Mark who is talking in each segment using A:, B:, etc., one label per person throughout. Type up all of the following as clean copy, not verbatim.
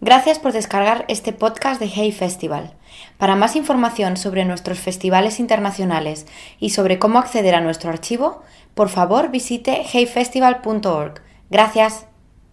A: Gracias por descargar este podcast de Hey Festival. Para más información sobre nuestros festivales internacionales y sobre cómo acceder a nuestro archivo, por favor visite heyfestival.org. Gracias.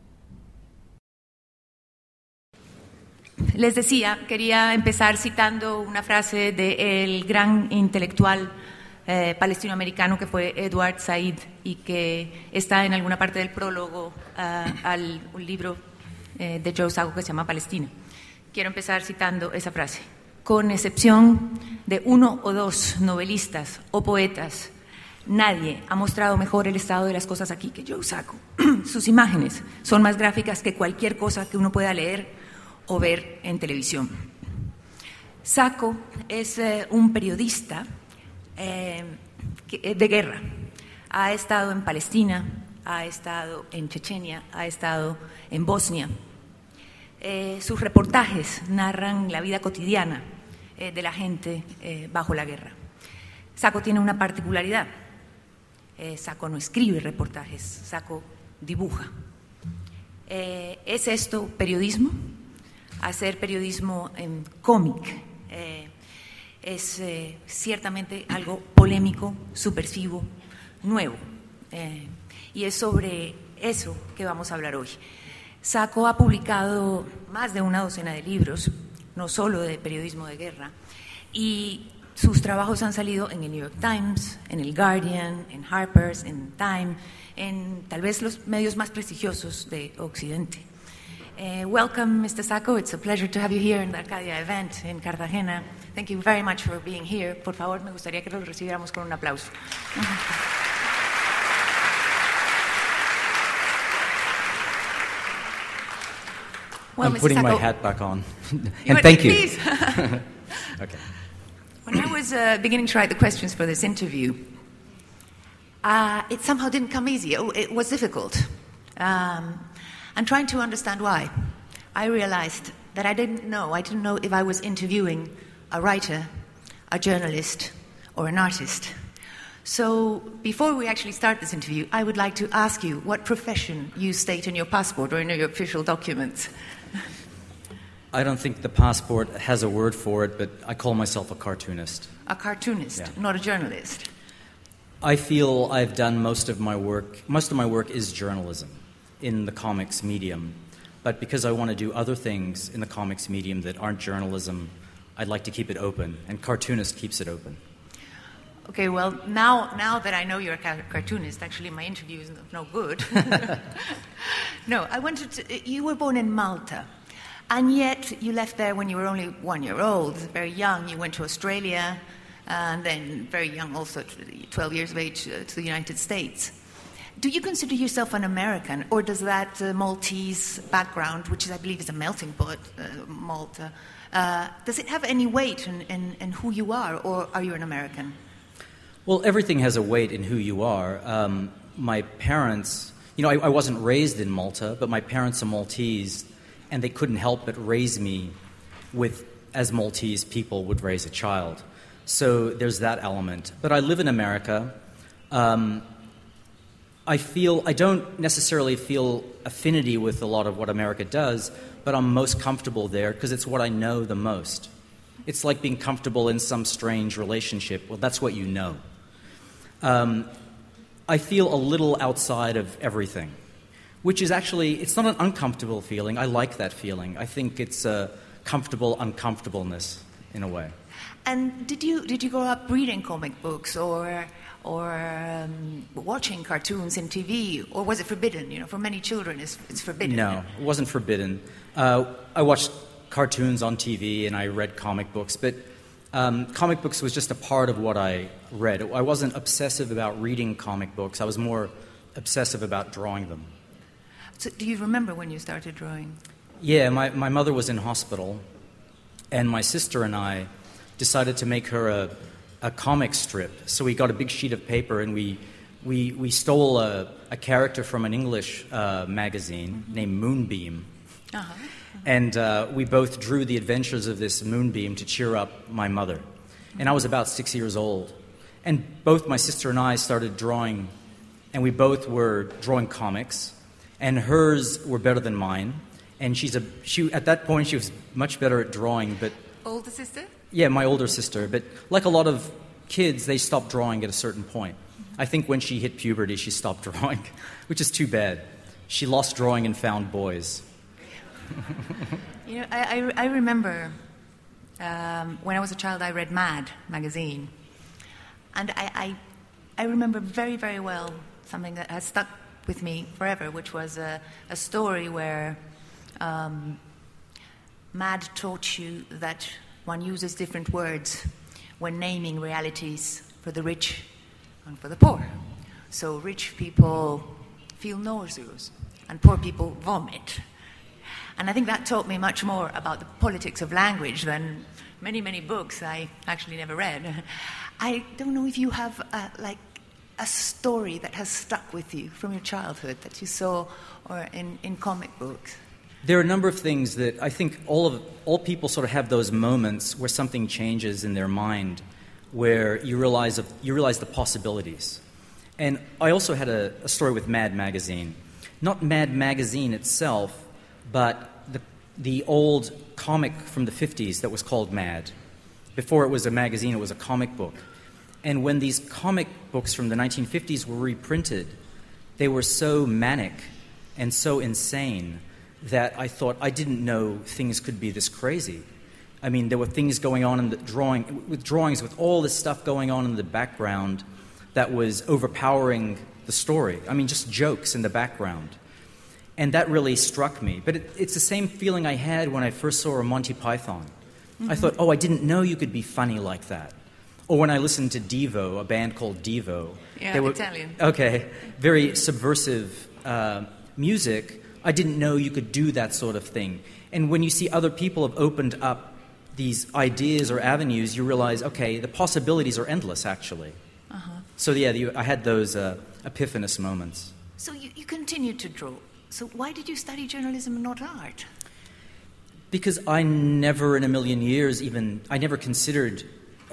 B: Les decía, quería empezar citando una frase del gran intelectual palestinoamericano que fue Edward Said y que está en alguna parte del prólogo al libro de Joe Sacco que se llama Palestina. Quiero empezar citando esa frase. Con excepción de uno o dos novelistas o poetas, nadie ha mostrado mejor el estado de las cosas aquí que Joe Sacco. Sus imágenes son más gráficas que cualquier cosa que uno pueda leer o ver en televisión. Sacco es un periodista de guerra. Ha estado en Palestina, ha estado en Chechenia, ha estado en Bosnia. Sus reportajes narran la vida cotidiana de la gente bajo la guerra. Sacco tiene una particularidad. Sacco no escribe reportajes, Sacco dibuja. ¿Es esto periodismo? Hacer periodismo en cómic es ciertamente algo polémico, subversivo, nuevo. Y es sobre eso que vamos a hablar hoy. Sacco ha publicado más de una docena de libros, no solo de periodismo de guerra, y sus trabajos han salido en el New York Times, en el Guardian, en Harper's, en Time, en tal vez los medios más prestigiosos de Occidente. Welcome, Mr. Sacco. It's a pleasure to have you here in the Arcadia event in Cartagena. Thank you very much for being here. Por favor, me gustaría que lo recibiéramos con un aplauso.
C: Well, I'm
B: Mr.
C: putting
B: Sacco,
C: my hat back on. And thank you.
B: Please.
C: Okay.
B: When I was beginning to write the questions for this interview, it somehow didn't come easy. It was difficult. And trying to understand why, I realized that I didn't know if I was interviewing a writer, a journalist, or an artist. So before we actually start this interview, I would like to ask you what profession you state in your passport or in your official documents.
C: I don't think the passport has a word for it, but I call myself a cartoonist.
B: A cartoonist,
C: Yeah.
B: not a journalist.
C: I feel I've done most of my work is journalism in the comics medium. But because I want to do other things in the comics medium that aren't journalism, I'd like to keep it open, and cartoonist keeps it open.
B: Okay, well, now that I know you're a cartoonist, actually my interview is no good. No, you were born in Malta, and yet you left there when you were only 1 year old, very young. You went to Australia, and then very young also, 12 years of age, to the United States. Do you consider yourself an American, or does that Maltese background, which I believe is a melting pot, Malta, does it have any weight in who you are, or are you an American?
C: Well, everything has a weight in who you are. My parents, I wasn't raised in Malta, but my parents are Maltese, and they couldn't help but raise me as Maltese people would raise a child. So there's that element. But I live in America. I don't necessarily feel affinity with a lot of what America does, but I'm most comfortable there because it's what I know the most. It's like being comfortable in some strange relationship. Well, that's what you know. I feel a little outside of everything, which is actually, it's not an uncomfortable feeling. I like that feeling. I think it's a comfortable uncomfortableness in a way.
B: And did you grow up reading comic books or watching cartoons in TV, or was it forbidden? For many children, it's forbidden.
C: No, it wasn't forbidden. I watched cartoons on TV and I read comic books, but comic books was just a part of what I read. I wasn't obsessive about reading comic books. I was more obsessive about drawing them.
B: So do you remember when you started drawing?
C: Yeah, my mother was in hospital, and my sister and I decided to make her a comic strip. So we got a big sheet of paper and we stole a character from an English magazine named Moonbeam.
B: Uh-huh.
C: And we both drew the adventures of this moonbeam to cheer up my mother. And I was about 6 years old. And both my sister and I started drawing, and we both were drawing comics. And hers were better than mine. And at that point, she was much better at drawing, but...
B: Older sister?
C: Yeah, my older sister. But like a lot of kids, they stop drawing at a certain point. I think when she hit puberty, she stopped drawing, which is too bad. She lost drawing and found boys.
B: I remember when I was a child, I read Mad magazine. And I remember very, very well something that has stuck with me forever, which was a story where Mad taught you that one uses different words when naming realities for the rich and for the poor. So rich people feel nauseous and poor people vomit. And I think that taught me much more about the politics of language than many, many books I actually never read. I don't know if you have a story that has stuck with you from your childhood that you saw or in comic books.
C: There are a number of things that I think all people sort of have those moments where something changes in their mind, where you realize the possibilities. And I also had a story with Mad Magazine. Not Mad Magazine itself, but the old comic from the 50s that was called Mad. Before it was a magazine, it was a comic book. And when these comic books from the 1950s were reprinted, they were so manic and so insane that I thought, I didn't know things could be this crazy. I mean, there were things going on in the drawings with all this stuff going on in the background that was overpowering the story. I mean, just jokes in the background. And that really struck me. But it's the same feeling I had when I first saw a Monty Python. Mm-hmm. I thought, I didn't know you could be funny like that. Or when I listened to Devo, a band called Devo.
B: Yeah, Italian.
C: Okay, very subversive music. I didn't know you could do that sort of thing. And when you see other people have opened up these ideas or avenues, you realize, okay, the possibilities are endless, actually. Uh-huh. So, yeah, I had those epiphanous moments.
B: So you continued to draw. So why did you study journalism and not art?
C: Because I never in a million years I never considered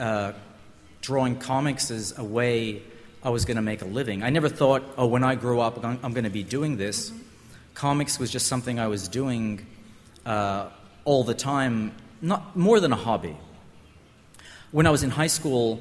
C: drawing comics as a way I was going to make a living. I never thought, when I grow up, I'm going to be doing this. Mm-hmm. Comics was just something I was doing all the time, not more than a hobby. When I was in high school,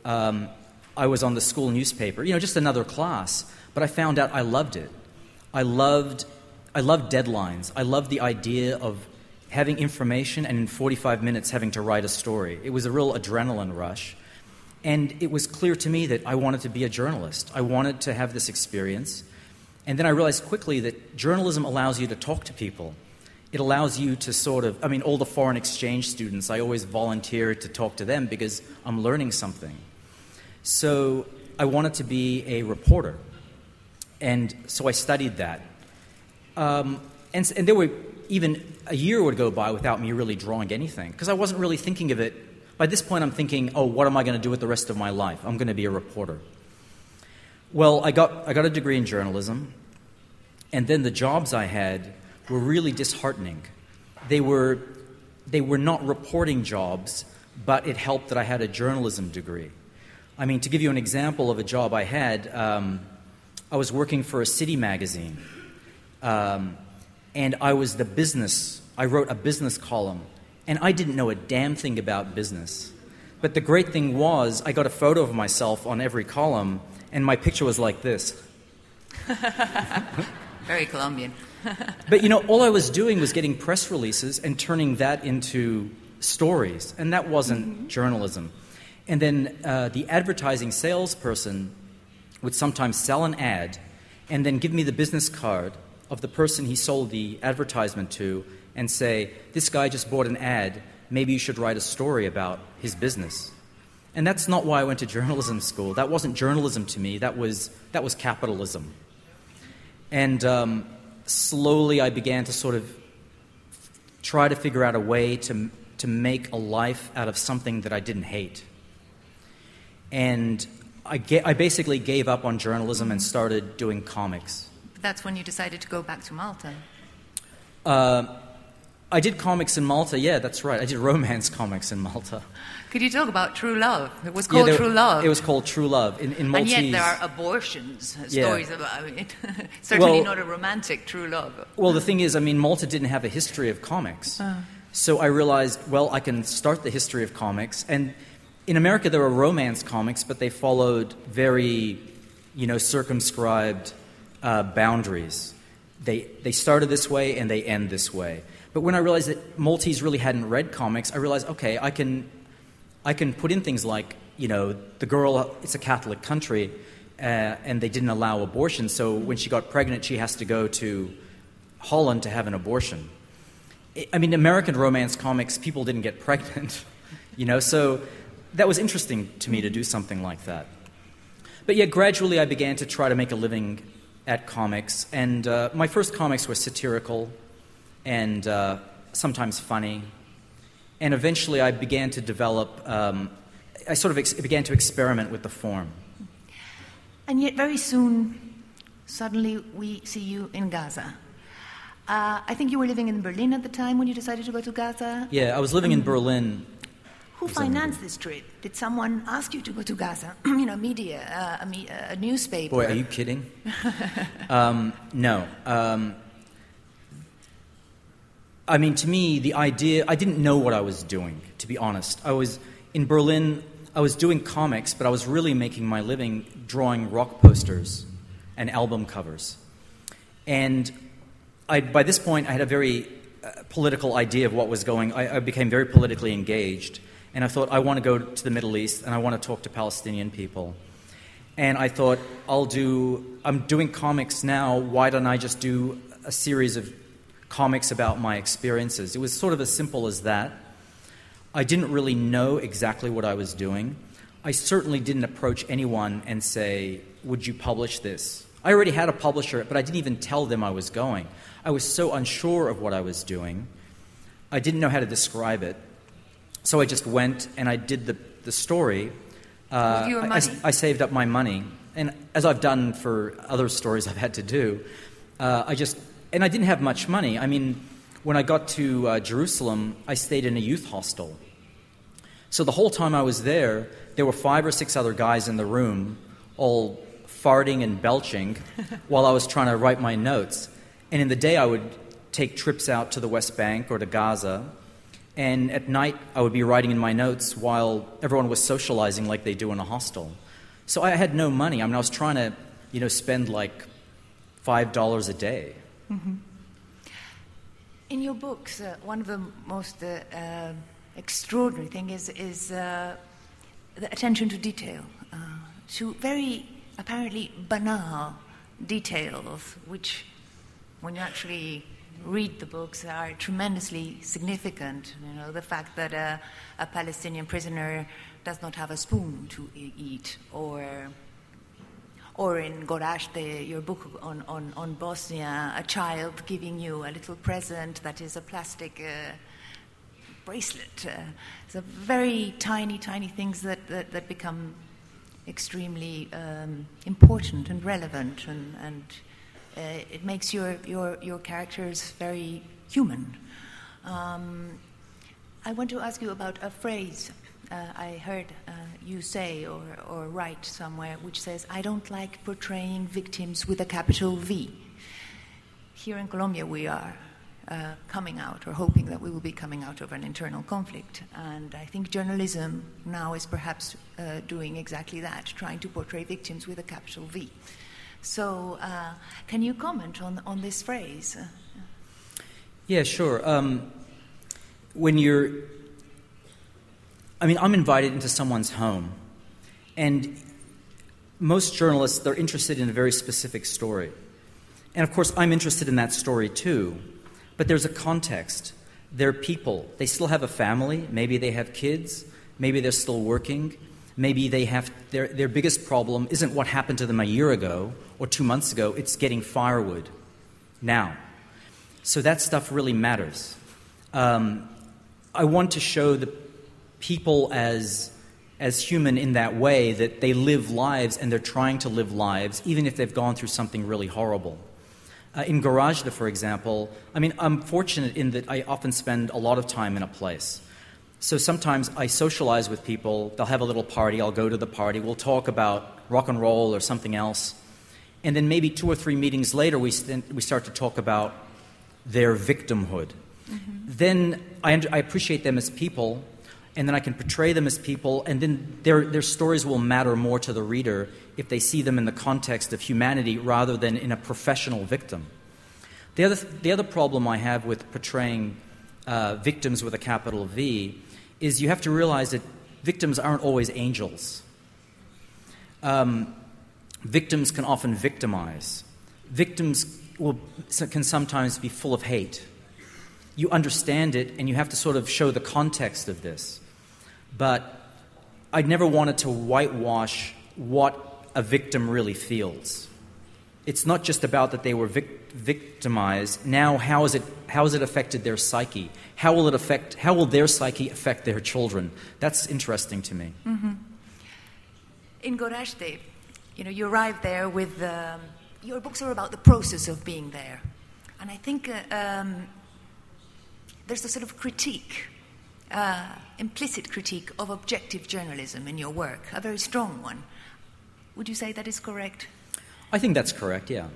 C: I was on the school newspaper, just another class, but I found out I loved it. I loved deadlines. I loved the idea of having information and in 45 minutes having to write a story. It was a real adrenaline rush. And it was clear to me that I wanted to be a journalist. I wanted to have this experience. And then I realized quickly that journalism allows you to talk to people. It allows you to all the foreign exchange students, I always volunteered to talk to them because I'm learning something. So I wanted to be a reporter. And so I studied that. And there were even a year would go by without me really drawing anything because I wasn't really thinking of it. By this point, I'm thinking, what am I going to do with the rest of my life? I'm going to be a reporter. Well, I got a degree in journalism, and then the jobs I had were really disheartening. They were not reporting jobs, but it helped that I had a journalism degree. I mean, to give you an example of a job I had, I was working for a city magazine, and I wrote a business column, and I didn't know a damn thing about business. But the great thing was, I got a photo of myself on every column, and my picture was like this.
B: Very Colombian.
C: But, all I was doing was getting press releases and turning that into stories, and that wasn't journalism. And then the advertising salesperson would sometimes sell an ad and then give me the business card of the person he sold the advertisement to and say, this guy just bought an ad, maybe you should write a story about his business. And that's not why I went to journalism school. That wasn't journalism to me, that was capitalism. And slowly I began to sort of try to figure out a way to make a life out of something that I didn't hate. And I basically gave up on journalism and started doing comics.
B: That's when you decided to go back to Malta.
C: I did comics in Malta, yeah, that's right. I did romance comics in Malta.
B: Could you talk about True Love? It was called True Love.
C: It was called True Love. In Maltese.
B: And yet there are abortions, stories about it. Certainly not a romantic true love.
C: Well, the thing is, I mean, Malta didn't have a history of comics. So I realized, well, I can start the history of comics. And in America, there were romance comics, but they followed very, circumscribed boundaries. They started this way and they end this way. But when I realized that Maltese really hadn't read comics, I realized, okay, I can put in things like, the girl, it's a Catholic country, and they didn't allow abortion. So when she got pregnant, she has to go to Holland to have an abortion. I mean, American romance comics, people didn't get pregnant, so that was interesting to me to do something like that. But yeah, gradually I began to try to make a living at comics, and my first comics were satirical and sometimes funny, and eventually I began to develop, began to experiment with the form.
B: And yet very soon, suddenly we see you in Gaza. I think you were living in Berlin at the time when you decided to go to Gaza.
C: Yeah, I was living in Berlin.
B: Who financed this trip? Did someone ask you to go to Gaza? Media, a newspaper.
C: Boy, are you kidding? No. I mean, to me, the idea, I didn't know what I was doing, to be honest. I was in Berlin, I was doing comics, but I was really making my living drawing rock posters and album covers. And by this point, I had a very political idea of what was going on. I became very politically engaged. And I thought, I want to go to the Middle East, and I want to talk to Palestinian people. And I thought, I'm doing comics now, why don't I just do a series of comics about my experiences? It was sort of as simple as that. I didn't really know exactly what I was doing. I certainly didn't approach anyone and say, would you publish this? I already had a publisher, but I didn't even tell them I was going. I was so unsure of what I was doing. I didn't know how to describe it. So I just went and I did the story.
B: With your money?
C: I saved up my money. And as I've done for other stories I've had to do, and I didn't have much money. I mean, when I got to Jerusalem, I stayed in a youth hostel. So the whole time I was there were 5 or 6 other guys in the room, all farting and belching, while I was trying to write my notes. And in the day, I would take trips out to the West Bank or to Gaza, and at night, I would be writing in my notes while everyone was socializing like they do in a hostel. So I had no money. I mean, I was trying to, spend like $5 a day.
B: Mm-hmm. In your books, one of the most extraordinary things is the attention to detail, to very apparently banal details, which, when you actually read the books, are tremendously significant. The fact that a Palestinian prisoner does not have a spoon to eat, or in Gorazde, your book on Bosnia, a child giving you a little present that is a plastic bracelet. It's a very tiny things that become extremely important and relevant, and it makes your characters very human. I want to ask you about a phrase I heard you say or write somewhere, which says, "I don't like portraying victims with a capital V." Here in Colombia, we are coming out, or hoping that we will be coming out of an internal conflict. And I think journalism now is perhaps doing exactly that, trying to portray victims with a capital V. So can you comment on this phrase?
C: Yeah, sure. I'm invited into someone's home, and most journalists, they're interested in a very specific story. And of course, I'm interested in that story too, but there's a context. They're people. They still have a family. Maybe they have kids. Maybe they're still working. Maybe they have their biggest problem isn't what happened to them a year ago or 2 months ago. It's getting firewood now. So that stuff really matters. I want to show the people as human in that way, that they live lives and they're trying to live lives even if they've gone through something really horrible. In Garajda, for example, I mean, I'm fortunate in that I often spend a lot of time in a place. So sometimes I socialize with people. They'll have a little party. I'll go to the party. We'll talk about rock and roll or something else. And then maybe 2 or 3 meetings later, we start to talk about their victimhood. Mm-hmm. Then I appreciate them as people, and then I can portray them as people, and then their stories will matter more to the reader if they see them in the context of humanity rather than in a professional victim. The other problem I have with portraying victims with a capital V is you have to realize that victims aren't always angels. Victims can often victimize. Victims can sometimes be full of hate. You understand it, and you have to sort of show the context of this. But I never wanted to whitewash what a victim really feels. It's not just about that they were victimized. Now, how has it affected their psyche? How will their psyche affect their children? That's interesting to me.
B: Mm-hmm. In Gorazde, you arrive there with your books are about the process of being there, and I think there's a sort of critique, implicit critique of objective journalism in your work, a very strong one. Would you say that is correct?
C: I think that's correct, yeah.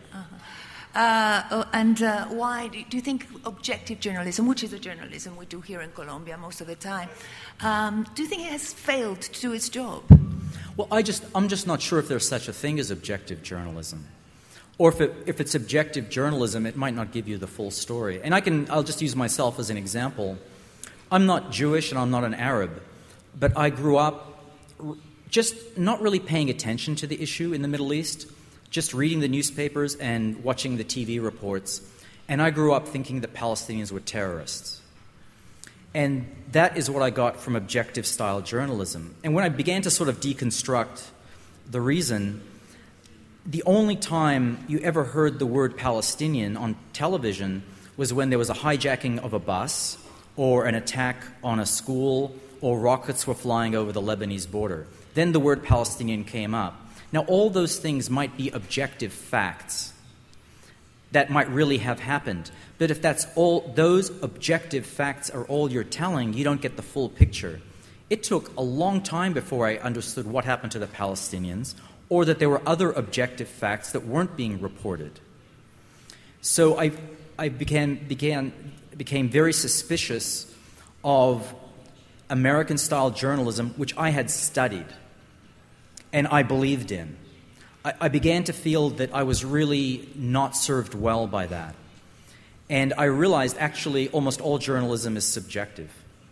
B: And why do you think objective journalism, which is the journalism we do here in Colombia most of the time, do you think it has failed to do its job?
C: Well, I'm just not sure if there's such a thing as objective journalism. Or if it's objective journalism, it might not give you the full story. And I'll just use myself as an example. I'm not Jewish and I'm not an Arab, but I grew up just not really paying attention to the issue in the Middle East, just reading the newspapers and watching the TV reports. And I grew up thinking that Palestinians were terrorists. And that is what I got from objective-style journalism. And when I began to sort of deconstruct the reason, the only time you ever heard the word Palestinian on television was when there was a hijacking of a bus or an attack on a school or rockets were flying over the Lebanese border. Then the word Palestinian came up. Now, all those things might be objective facts that might really have happened. But if that's all, those objective facts are all you're telling, you don't get the full picture. It took a long time before I understood what happened to the Palestinians, or that there were other objective facts that weren't being reported. So I became very suspicious of American-style journalism, which I had studied and I believed in. I began to feel that I was really not served well by that. And I realized, actually, almost all journalism is subjective.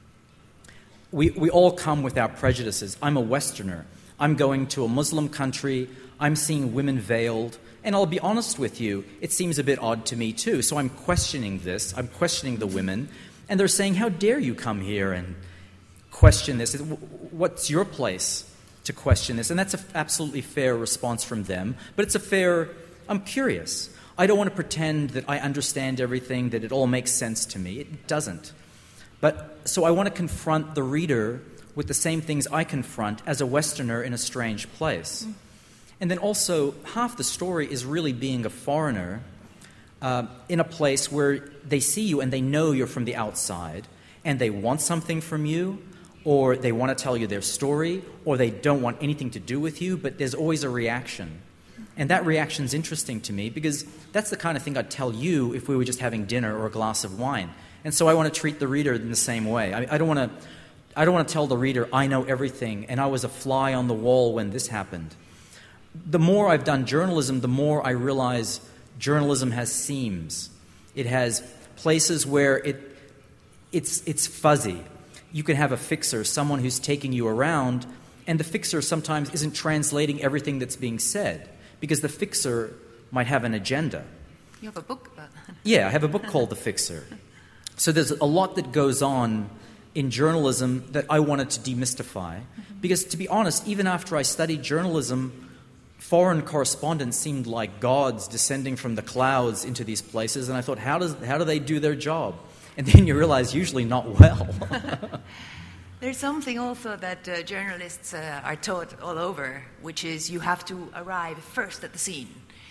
C: We all come with our prejudices. I'm a Westerner. I'm going to a Muslim country. I'm seeing women veiled. And I'll be honest with you, it seems a bit odd to me, too. So I'm questioning this. I'm questioning the women. And they're saying, how dare you come here and question this? What's your place to question this? And that's an absolutely fair response from them. But it's I'm curious. I don't want to pretend that I understand everything, that it all makes sense to me. It doesn't. So I want to confront the reader with the same things I confront as a Westerner in a strange place. And then also, half the story is really being a foreigner in a place where they see you and they know you're from the outside, and they want something from you, or they want to tell you their story, or they don't want anything to do with you, but there's always a reaction. And that reaction's interesting to me because that's the kind of thing I'd tell you if we were just having dinner or a glass of wine. And so I want to treat the reader in the same way. I don't want to tell the reader I know everything and I was a fly on the wall when this happened. The more I've done journalism, the more I realize journalism has seams. It has places where it's fuzzy. You can have a fixer, someone who's taking you around, and the fixer sometimes isn't translating everything that's being said because the fixer might have an agenda.
B: You have a book about that.
C: Yeah, I have a book called The Fixer. So there's a lot that goes on in journalism that I wanted to demystify. Because to be honest, even after I studied journalism, foreign correspondents seemed like gods descending from the clouds into these places, and I thought, how do they do their job? And then you realize usually not well.
B: There's something also that journalists are taught all over, which is you have to arrive first at the scene.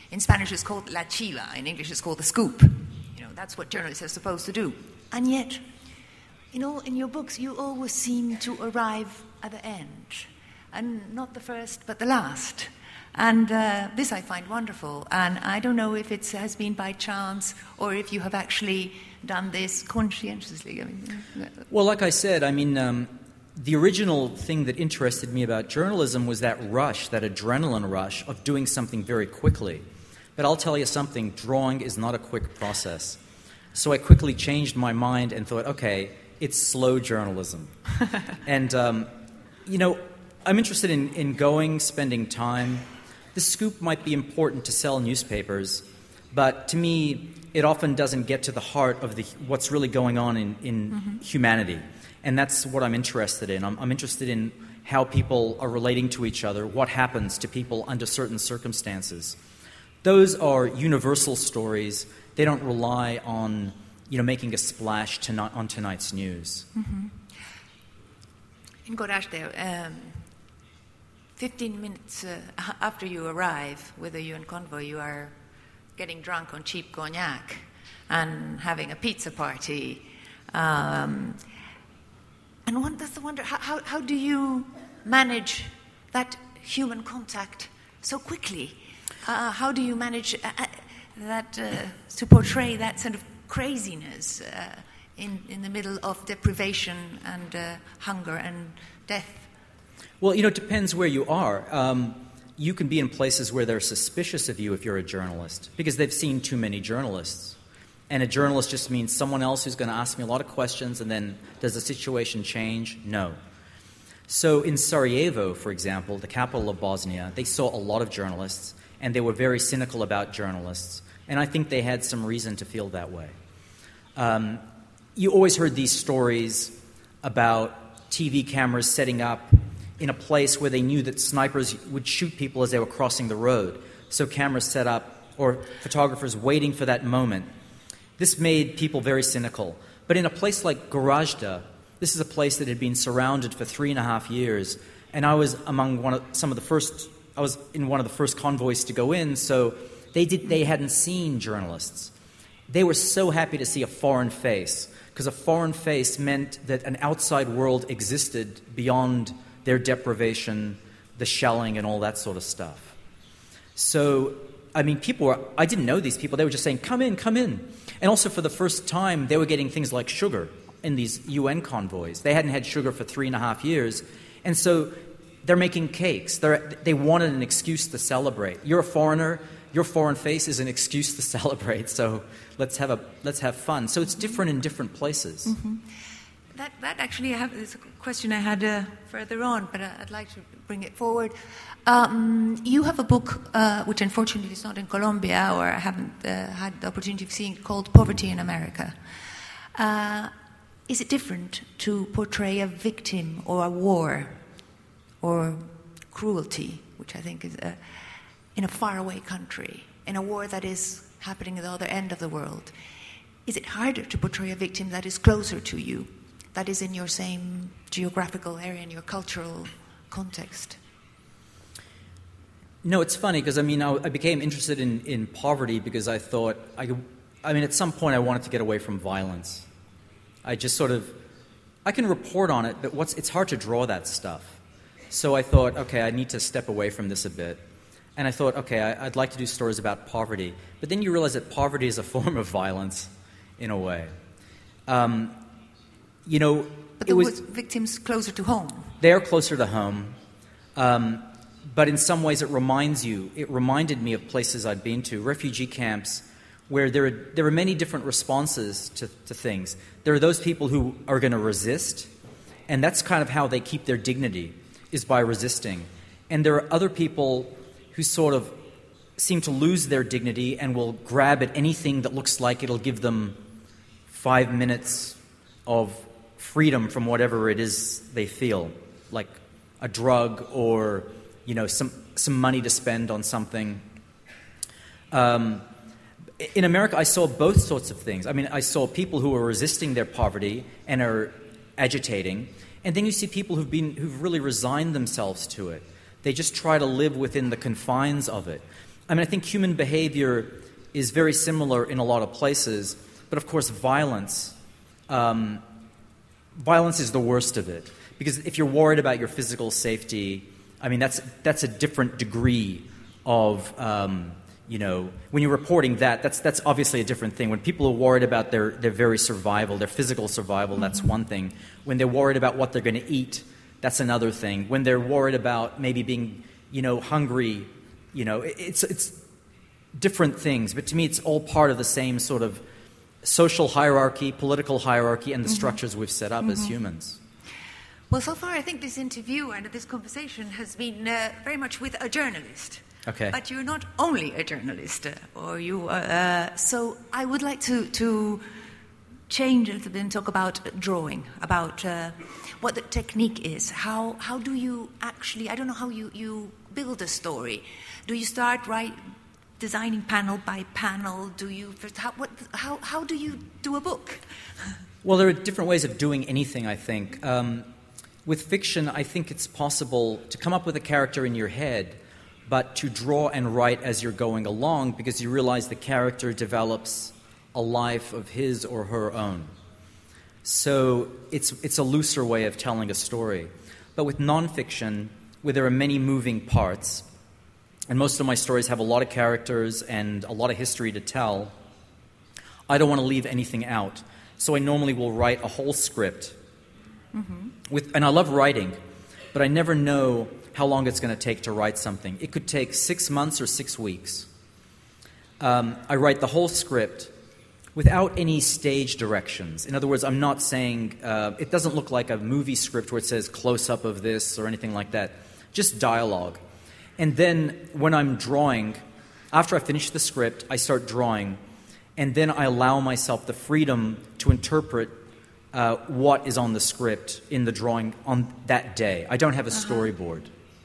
B: In Spanish it's called la chiva, in English it's called the scoop. You know, that's what journalists are supposed to do. And yet, you know, in your books you always seem to arrive at the end. And not the first, but the last. And this I find wonderful. And I don't know if it has been by chance or if you have actually done this conscientiously.
C: Well, like I said, I mean, the original thing that interested me about journalism was that rush, that adrenaline rush of doing something very quickly. But I'll tell you something, drawing is not a quick process. So I quickly changed my mind and thought, okay, it's slow journalism. And, you know, I'm interested in going, spending time. The scoop might be important to sell newspapers, but to me, it often doesn't get to the heart of what's really going on in humanity. And that's what I'm interested in. I'm interested in how people are relating to each other, what happens to people under certain circumstances. Those are universal stories. They don't rely on, you know, making a splash on tonight's news.
B: In Courage there, 15 minutes after you arrive with the UN convoy, you are getting drunk on cheap cognac and having a pizza party. And one does wonder, how do you manage that human contact so quickly? How do you manage that to portray that sort of craziness in the middle of deprivation and hunger and death?
C: Well, you know, it depends where you are. You can be in places where they're suspicious of you if you're a journalist, because they've seen too many journalists. And a journalist just means someone else who's going to ask me a lot of questions, and then does the situation change? No. So in Sarajevo, for example, the capital of Bosnia, they saw a lot of journalists, and they were very cynical about journalists. And I think they had some reason to feel that way. You always heard these stories about TV cameras setting up in a place where they knew that snipers would shoot people as they were crossing the road. So cameras set up, or photographers waiting for that moment. This made people very cynical. But in a place like Gorazda, this is a place that had been surrounded for 3.5 years, and I was among I was in one of the first convoys to go in, so they hadn't seen journalists. They were so happy to see a foreign face, because a foreign face meant that an outside world existed beyond their deprivation, the shelling, and all that sort of stuff. So, I mean, I didn't know these people. They were just saying, come in, come in. And also for the first time, they were getting things like sugar in these UN convoys. They hadn't had sugar for 3.5 years. And so they're making cakes. They wanted an excuse to celebrate. You're a foreigner. Your foreign face is an excuse to celebrate. So let's have fun. So it's different in different places.
B: Mm-hmm. That actually, is a question I had further on, but I'd like to bring it forward. You have a book, which unfortunately is not in Colombia, or I haven't had the opportunity of seeing, called Poverty in America. Is it different to portray a victim or a war or cruelty, which I think is in a faraway country, in a war that is happening at the other end of the world? Is it harder to portray a victim that is closer to you, that is in your same geographical area, in your cultural context?
C: No, it's funny, because, I mean, I became interested in poverty because I thought, at some point I wanted to get away from violence. I can report on it, but it's hard to draw that stuff. So I thought, okay, I need to step away from this a bit. And I thought, okay, I'd like to do stories about poverty. But then you realize that poverty is a form of violence, in a way.
B: But there was victims closer to home.
C: They are closer to home. But in some ways it reminded me of places I'd been to, refugee camps, where there are many different responses to things. There are those people who are going to resist, and that's kind of how they keep their dignity, is by resisting. And there are other people who sort of seem to lose their dignity and will grab at anything that looks like it'll give them 5 minutes of freedom from whatever it is they feel, like a drug or, some money to spend on something. In America, I saw both sorts of things. I mean, I saw people who are resisting their poverty and are agitating, and then you see people who've really resigned themselves to it. They just try to live within the confines of it. I mean, I think human behavior is very similar in a lot of places, but of course violence is the worst of it. Because if you're worried about your physical safety, I mean, that's a different degree of, when you're reporting that's obviously a different thing. When people are worried about their very survival, their physical survival, that's one thing. When they're worried about what they're going to eat, that's another thing. When they're worried about maybe being, hungry, it's different things. But to me, it's all part of the same sort of social hierarchy, political hierarchy, and the structures we've set up as humans.
B: Well, so far I think this interview and this conversation has been very much with a journalist.
C: Okay.
B: But you're not only a journalist, so I would like to change a little bit and talk about drawing, about what the technique is. How do you actually, I don't know how you build a story. Do you start designing panel by panel? How do you do a book?
C: Well, there are different ways of doing anything, I think. With fiction, I think it's possible to come up with a character in your head, but to draw and write as you're going along, because you realize the character develops a life of his or her own. So it's a looser way of telling a story. But with nonfiction, where there are many moving parts, and most of my stories have a lot of characters and a lot of history to tell, I don't want to leave anything out. So I normally will write a whole script. And I love writing, but I never know how long it's going to take to write something. It could take 6 months or 6 weeks. I write the whole script without any stage directions. In other words, I'm not saying, it doesn't look like a movie script where it says close-up of this or anything like that. Just dialogue. And then when I'm drawing, after I finish the script, I start drawing, and then I allow myself the freedom to interpret what is on the script in the drawing on that day. I don't have a storyboard.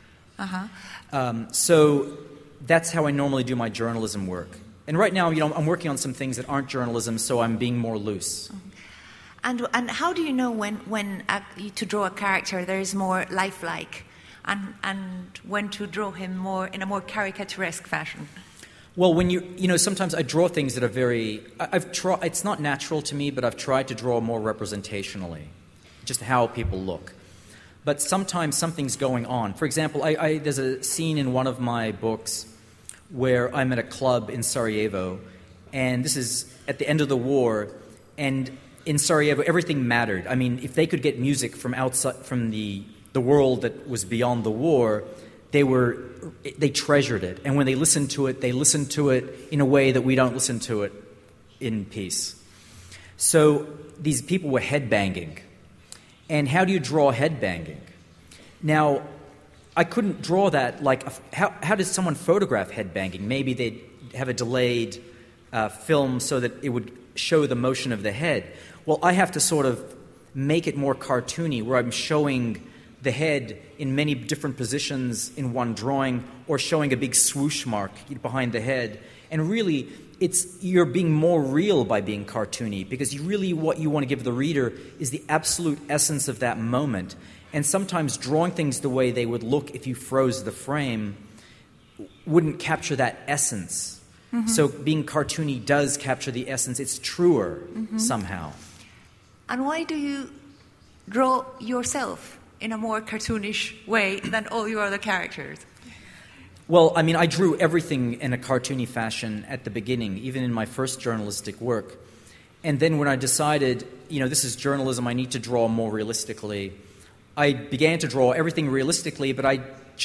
C: So that's how I normally do my journalism work. And right now, I'm working on some things that aren't journalism, so I'm being more loose.
B: And how do you know when to draw a character there is more lifelike, and when to draw him more in a more caricaturesque fashion?
C: Well, when sometimes I draw things that are very. It's not natural to me, but I've tried to draw more representationally, just how people look. But sometimes something's going on. For example, there's a scene in one of my books where I'm at a club in Sarajevo, and this is at the end of the war, and in Sarajevo everything mattered. I mean, if they could get music from outside, from the world that was beyond the war, they treasured it. And when they listened to it in a way that we don't listen to it in peace. So these people were headbanging. And how do you draw headbanging? Now, I couldn't draw that how does someone photograph headbanging? Maybe they'd have a delayed film so that it would show the motion of the head. Well, I have to sort of make it more cartoony, where I'm showing the head in many different positions in one drawing, or showing a big swoosh mark behind the head. And really, you're being more real by being cartoony, because what you want to give the reader is the absolute essence of that moment. And sometimes drawing things the way they would look if you froze the frame wouldn't capture that essence. So being cartoony does capture the essence. It's truer somehow. And
B: why do you draw yourself in a more cartoonish way than all your other characters?
C: Well, I mean, I drew everything in a cartoony fashion at the beginning, even in my first journalistic work. And then when I decided, this is journalism, I need to draw more realistically, I began to draw everything realistically, but I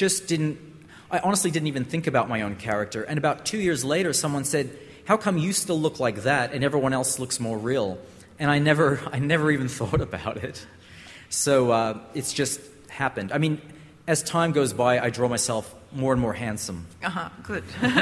C: honestly didn't even think about my own character. And about 2 years later, someone said, "How come you still look like that and everyone else looks more real?" And I never even thought about it. So it's just happened. I mean, as time goes by, I draw myself more and more handsome.
B: Good.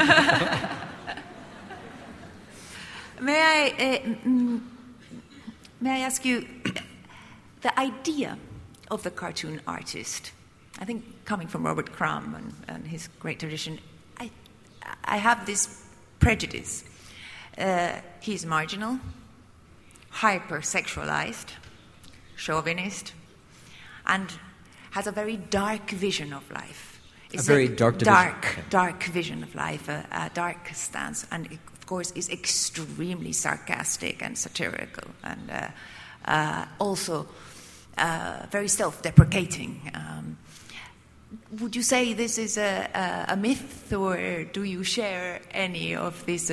B: May I ask you, the idea of the cartoon artist, I think coming from Robert Crumb and his great tradition, I have this prejudice. He's marginal, hyper-sexualized, chauvinist, and has a very dark vision of life. It's
C: a very dark division.
B: Dark vision of life, a dark stance, and it, of course, is extremely sarcastic and satirical, and also very self-deprecating. Would you say this is a myth, or do you share any of these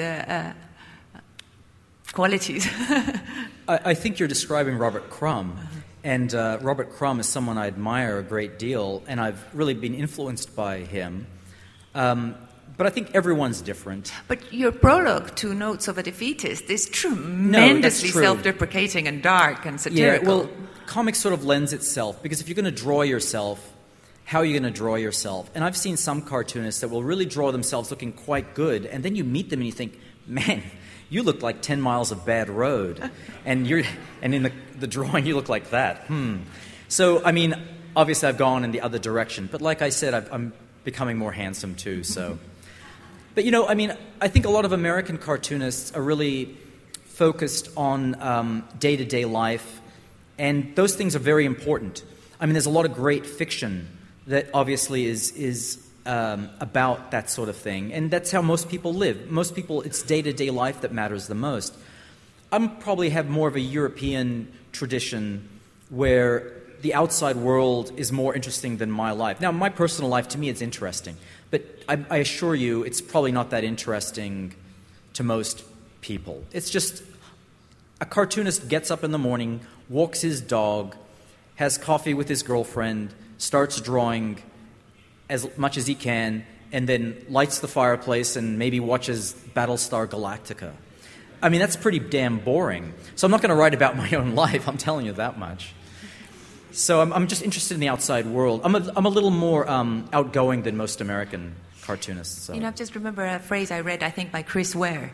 B: qualities?
C: I think you're describing Robert Crumb. And Robert Crumb is someone I admire a great deal, and I've really been influenced by him. But I think everyone's different.
B: But your prologue to Notes of a Defeatist is tremendously self-deprecating and dark and satirical.
C: Yeah, well, comics sort of lends itself, because if you're going to draw yourself, how are you going to draw yourself? And I've seen some cartoonists that will really draw themselves looking quite good, and then you meet them and you think, man, you look like 10 miles of bad road, and in the drawing you look like that. So, I mean, obviously I've gone in the other direction, but like I said, I'm becoming more handsome too, so. But, I mean, I think a lot of American cartoonists are really focused on day-to-day life, and those things are very important. I mean, there's a lot of great fiction that obviously is about that sort of thing, and that's how most people live. Most people, it's day-to-day life that matters the most. I probably have more of a European tradition where the outside world is more interesting than my life. Now, my personal life, to me, it's interesting, but I assure you it's probably not that interesting to most people. It's just a cartoonist gets up in the morning, walks his dog, has coffee with his girlfriend, starts drawing as much as he can, and then lights the fireplace and maybe watches Battlestar Galactica. I mean, that's pretty damn boring. So I'm not going to write about my own life, I'm telling you that much. So I'm just interested in the outside world. I'm a little more outgoing than most American cartoonists. So.
B: I just remember a phrase I read, I think, by Chris Ware,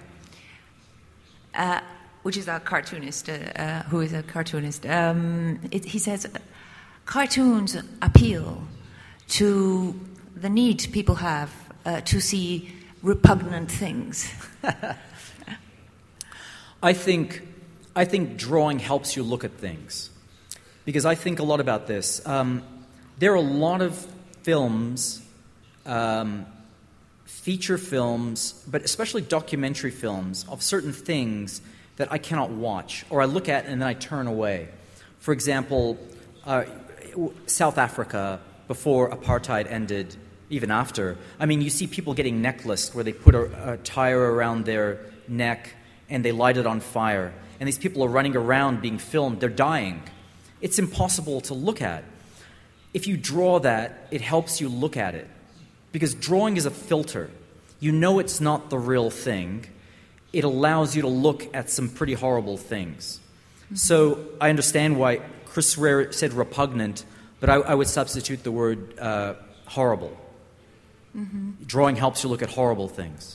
B: which is a cartoonist, who is a cartoonist. He says, cartoons appeal to the need people have to see repugnant things.
C: I think drawing helps you look at things, because I think a lot about this. There are a lot of films, feature films, but especially documentary films of certain things that I cannot watch, or I look at and then I turn away. For example, South Africa, before apartheid ended, even after, I mean, you see people getting necklaced where they put a tire around their neck and they light it on fire. And these people are running around being filmed. They're dying. It's impossible to look at. If you draw that, it helps you look at it. Because drawing is a filter. You know it's not the real thing. It allows you to look at some pretty horrible things. Mm-hmm. So I understand why Chris Ware said repugnant, but I would substitute the word horrible. Mm-hmm. Drawing helps you look at horrible things.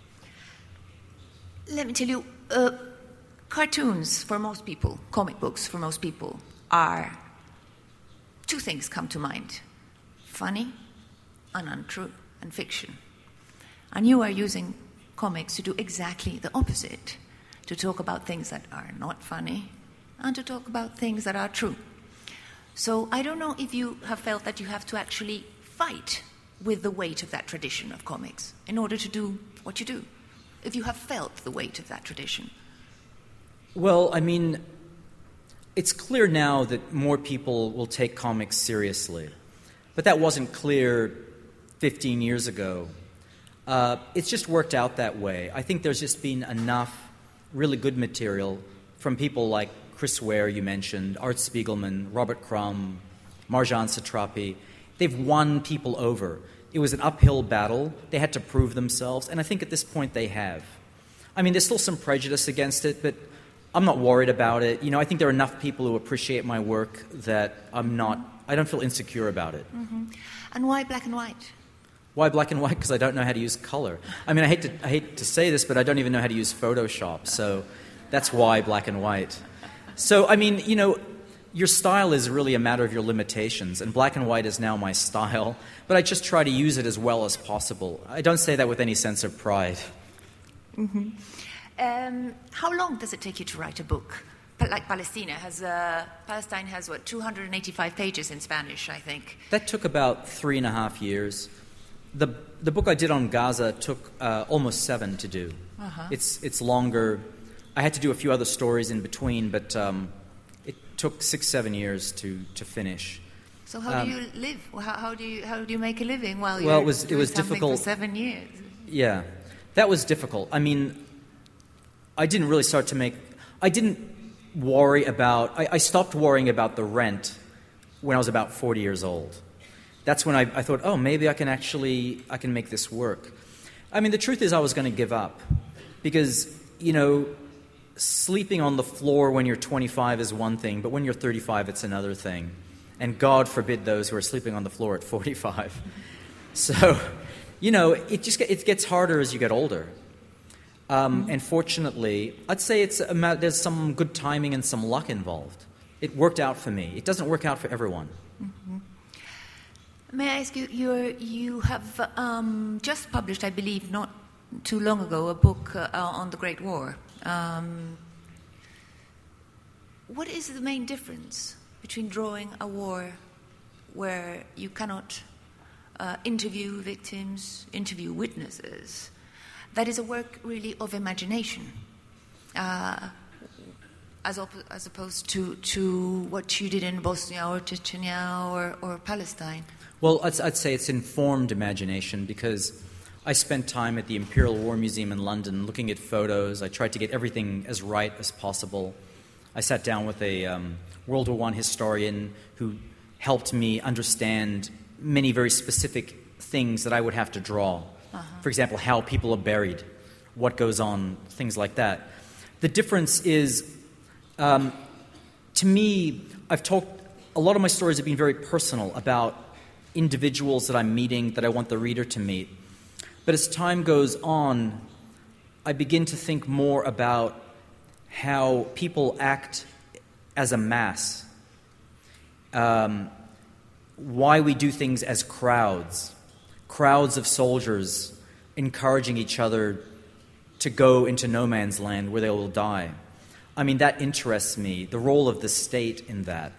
B: Let me tell you, cartoons for most people, comic books for most people, are two things come to mind: funny and untrue, and fiction. And you are using comics to do exactly the opposite, to talk about things that are not funny and to talk about things that are true. So I don't know if you have felt that you have to actually fight with the weight of that tradition of comics in order to do what you do. If you have felt the weight of that tradition.
C: Well, I mean, it's clear now that more people will take comics seriously. But that wasn't clear 15 years ago. It's just worked out that way. I think there's just been enough really good material from people like Chris Ware, you mentioned, Art Spiegelman, Robert Crumb, Marjane Satrapi. They've won people over. It was an uphill battle. They had to prove themselves, and I think at this point they have. I mean, there's still some prejudice against it, but I'm not worried about it. I think there are enough people who appreciate my work that I don't feel insecure about it.
B: Mm-hmm. And why black and white?
C: Why black and white? Because I don't know how to use color. I mean, I hate to say this, but I don't even know how to use Photoshop, so that's why black and white. So, I mean, your style is really a matter of your limitations, and black and white is now my style, but I just try to use it as well as possible. I don't say that with any sense of pride.
B: Mm-hmm. How long does it take you to write a book? Like Palestine has 285 pages in Spanish, I think.
C: That took about 3.5 years. The book I did on Gaza took almost 7 to do.
B: Uh-huh.
C: It's longer. I had to do a few other stories in between, but it took 6-7 years to finish.
B: So how do you live? How do you make a living while
C: well,
B: you're
C: it was
B: doing something
C: difficult
B: for 7 years?
C: Yeah, that was difficult. I mean, I didn't really start to make. I didn't worry about. I stopped worrying about the rent when I was about 40 years old. That's when I thought, oh, maybe I can make this work. I mean, the truth is I was going to give up because, sleeping on the floor when you're 25 is one thing, but when you're 35, it's another thing. And God forbid those who are sleeping on the floor at 45. So, it gets harder as you get older. And fortunately, I'd say there's some good timing and some luck involved. It worked out for me. It doesn't work out for everyone.
B: Mm-hmm. May I ask you, you have just published, I believe, not too long ago, a book on the Great War. What is the main difference between drawing a war where you cannot interview victims, interview witnesses? That is a work really of imagination, as opposed to what you did in Bosnia or Chechnya or Palestine.
C: Well, I'd say it's informed imagination because I spent time at the Imperial War Museum in London looking at photos. I tried to get everything as right as possible. I sat down with a World War I historian who helped me understand many very specific things that I would have to draw. Uh-huh. For example, how people are buried, what goes on, things like that. The difference is, to me, a lot of my stories have been very personal about individuals that I'm meeting that I want the reader to meet. But as time goes on, I begin to think more about how people act as a mass, why we do things as crowds of soldiers encouraging each other to go into no man's land where they will die. I mean, that interests me, the role of the state in that.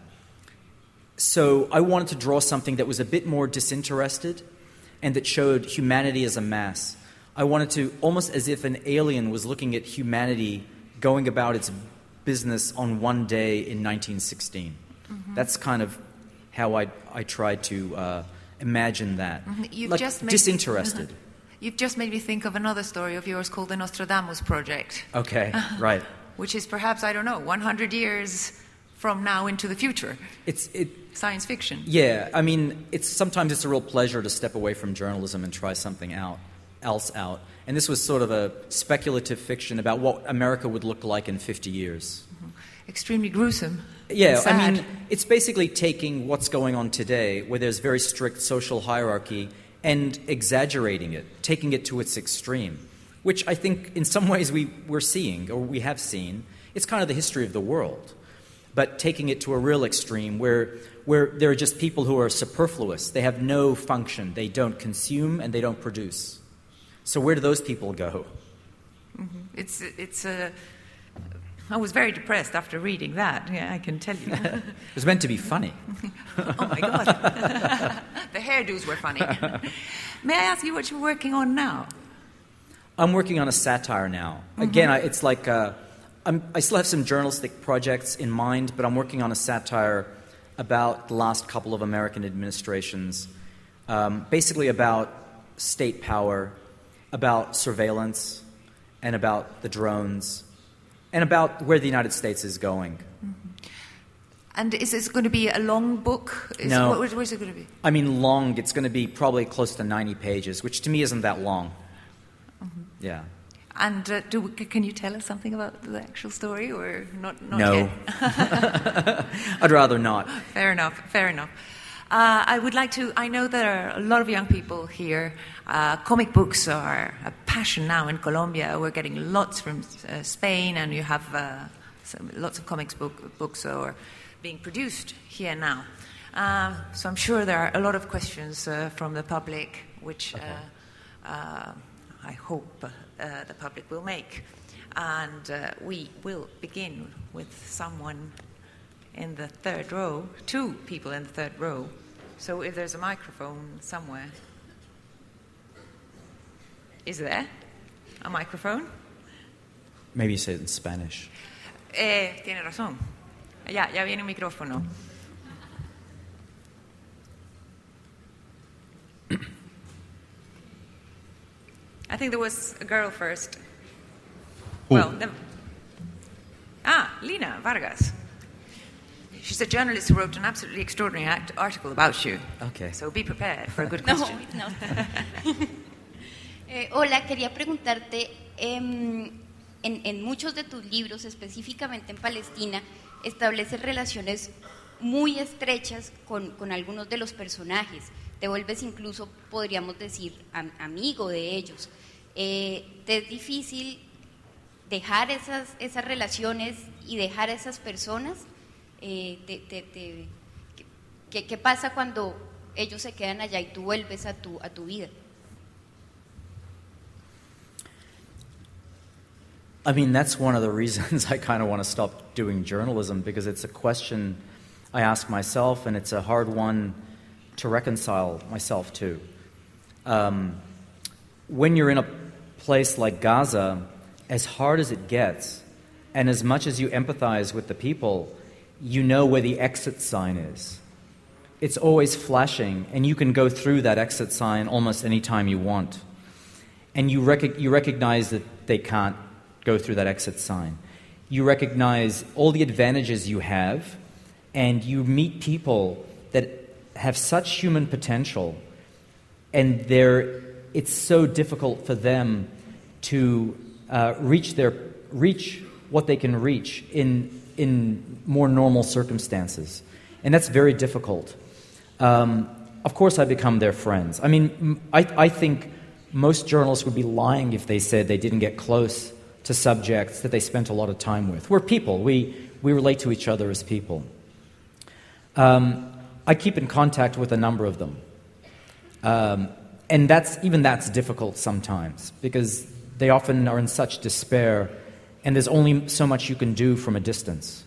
C: So I wanted to draw something that was a bit more disinterested and that showed humanity as a mass. I wanted to, almost as if an alien was looking at humanity going about its business on one day in 1916. Mm-hmm. That's kind of how I tried to imagine that.
B: Mm-hmm.
C: Disinterested.
B: You've just made me think of another story of yours called the Nostradamus Project.
C: Okay, right.
B: Which is perhaps, 100 years from now into the future. It's science fiction.
C: Yeah, I mean, sometimes it's a real pleasure to step away from journalism and try something else out. And this was sort of a speculative fiction about what America would look like in 50 years.
B: Mm-hmm. Extremely gruesome.
C: Yeah, I mean, it's basically taking what's going on today, where there's very strict social hierarchy, and exaggerating it, taking it to its extreme, which I think in some ways we're seeing, or we have seen. It's kind of the history of the world, but taking it to a real extreme where there are just people who are superfluous. They have no function. They don't consume and they don't produce. So where do those people go?
B: Mm-hmm. I was very depressed after reading that. Yeah, I can tell you.
C: It was meant to be funny.
B: Oh my God. The hairdos were funny. May I ask you what you're working on now?
C: I'm working on a satire now. Mm-hmm. Again, it's like I still have some journalistic projects in mind, but I'm working on a satire about the last couple of American administrations, basically about state power, about surveillance, and about the drones, and about where the United States is going.
B: Mm-hmm. And is this going to be a long book?
C: No.
B: What is it going to be?
C: I mean, long. It's going to be probably close to 90 pages, which to me isn't that long. Mm-hmm. Yeah.
B: And can you tell us something about the actual story, or not
C: no.
B: Yet?
C: I'd rather not.
B: Fair enough. I know there are a lot of young people here. Comic books are a passion now in Colombia. We're getting lots from Spain, and you have lots of comics books are being produced here now. So I'm sure there are a lot of questions from the public, which I hope the public will make. And we will begin with someone in the third row, 2 people in the third row. So if there's a microphone somewhere. Is there a microphone?
C: Maybe you say it in Spanish.
B: Tiene razón. Ya viene un micrófono. I think there was a girl first.
D: Who?
B: Well, Lina Vargas. She's a journalist who wrote an absolutely extraordinary article about you.
C: Okay.
B: So be prepared for a good question.
E: No. Hola, quería preguntarte, en muchos de tus libros, específicamente en Palestina, estableces relaciones muy estrechas con algunos de los personajes. Te vuelves incluso, podríamos decir, amigo de ellos. ¿Te es difícil dejar esas relaciones y dejar a esas personas? ¿Qué pasa cuando ellos se quedan allá y tú vuelves a tu vida?
C: I mean, that's one of the reasons I kind of want to stop doing journalism, because it's a question I ask myself, and it's a hard one to reconcile myself to. When you're in a place like Gaza, as hard as it gets, and as much as you empathize with the people, you know where the exit sign is. It's always flashing, and you can go through that exit sign almost any time you want. And you recognize that they can't go through that exit sign. You recognize all the advantages you have, and you meet people that have such human potential, and it's so difficult for them to reach what they can reach in more normal circumstances. And that's very difficult. Of course I become their friends. I mean, I think most journalists would be lying if they said they didn't get close to subjects that they spent a lot of time with. We're people. We relate to each other as people. I keep in contact with a number of them. And that's difficult sometimes, because they often are in such despair, and there's only so much you can do from a distance.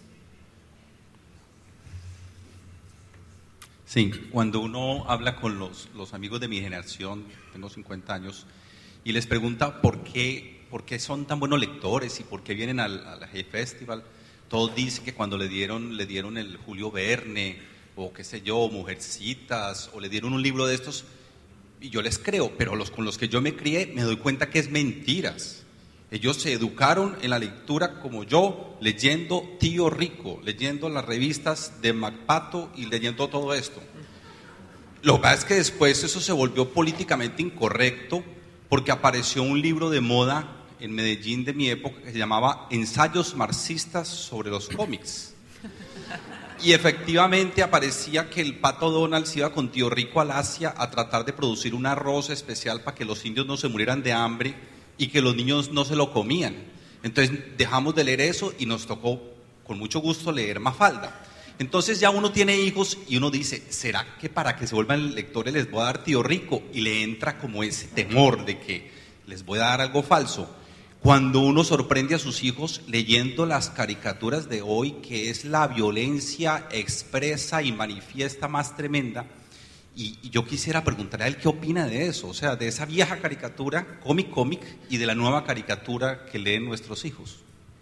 D: Sí, cuando uno habla con los amigos de mi generación, tengo 50 años, y les pregunta por qué son tan buenos lectores y por qué vienen al Hay Festival, todos dicen que cuando le dieron el Julio Verne, o qué sé yo, Mujercitas, o le dieron un libro de estos, y yo les creo, pero con los que yo me crié me doy cuenta que es mentiras. Ellos se educaron en la lectura como yo, leyendo Tío Rico, leyendo las revistas de MacPato y leyendo todo esto. Lo que pasa es que después eso se volvió políticamente incorrecto, porque apareció un libro de moda en Medellín de mi época que se llamaba Ensayos marxistas sobre los cómics. Y efectivamente aparecía que el Pato Donald se iba con Tío Rico al Asia a tratar de producir un arroz especial para que los indios no se murieran de hambre y que los niños no se lo comían. Entonces dejamos de leer eso y nos tocó con mucho gusto leer Mafalda. Entonces ya uno tiene hijos y uno dice, ¿será que para que se vuelvan lectores les voy a dar Tío Rico? Y le entra como ese temor de que les voy a dar algo falso. Cuando uno sorprende a sus hijos leyendo las caricaturas de hoy, que es la violencia expresa y manifiesta más tremenda, y yo quisiera preguntarle a él qué opina de eso, o sea, de esa vieja caricatura, cómic, y de la nueva caricatura que leen nuestros hijos.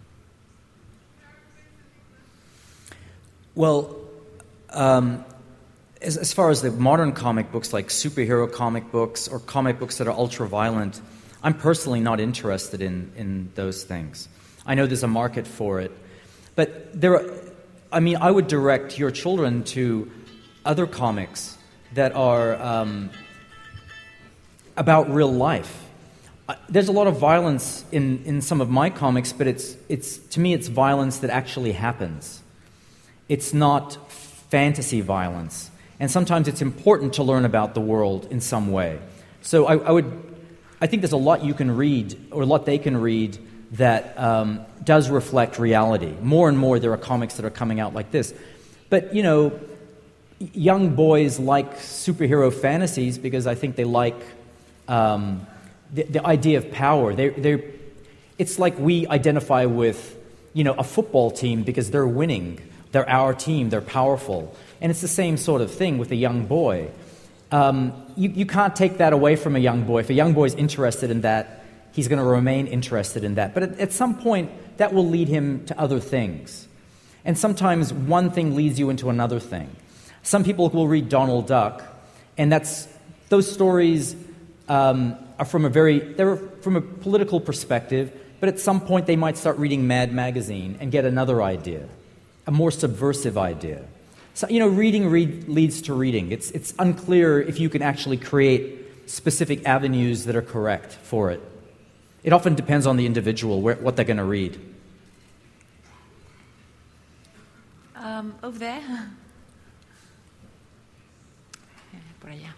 C: Well, as far as the modern comic books, like superhero comic books or comic books that are ultra-violent, I'm personally not interested in those things. I know there's a market for it, but I would direct your children to other comics that are about real life. There's a lot of violence in some of my comics, but it's to me it's violence that actually happens. It's not fantasy violence, and sometimes it's important to learn about the world in some way. So I think there's a lot you can read, or a lot they can read, that does reflect reality. More and more there are comics that are coming out like this. But, you know, young boys like superhero fantasies because I think they like the idea of power. It's like we identify with, you know, a football team because they're winning. They're our team, they're powerful. And it's the same sort of thing with a young boy. You can't take that away from a young boy. If a young boy is interested in that, he's going to remain interested in that. But at some point, that will lead him to other things. And sometimes one thing leads you into another thing. Some people will read Donald Duck, and those stories are from they're from a political perspective, but at some point they might start reading Mad Magazine and get another idea, a more subversive idea. So, reading leads to reading. It's unclear if you can actually create specific avenues that are correct for it. It often depends on the individual, what they're going to read.
B: Over there. Por allá.